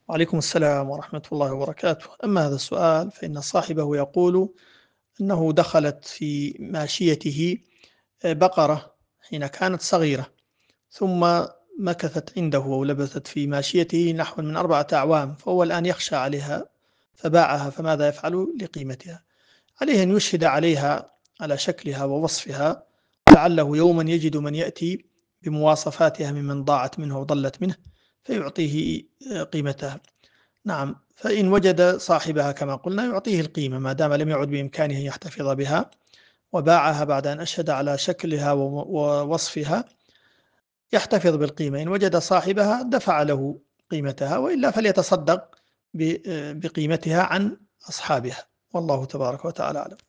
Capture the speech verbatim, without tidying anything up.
وعليكم السلام ورحمة الله وبركاته. أما هذا السؤال فإن صاحبه يقول أنه دخلت في ماشيته آه، بقرة حين كانت صغيرة، ثم مكثت عنده أو لبثت في ماشيته نحو من أربعة أعوام، فهو الآن يخشى عليها فباعها، فماذا يفعل لقيمتها؟ عليه أن يشهد عليها على شكلها ووصفها، لعله يوما يجد من يأتي بمواصفاتها ممن ضاعت منه وضلت منه فيعطيه آه، قيمتها. نعم، فإن وجد صاحبها كما قلنا يعطيه القيمة ما دام لم يعد بإمكانه أن يحتفظ بها، وباعها بعد أن أشهد على شكلها ووصفها، يحتفظ بالقيمة. إن وجد صاحبها دفع له قيمتها، وإلا فليتصدق بقيمتها عن أصحابها، والله تبارك وتعالى أعلم.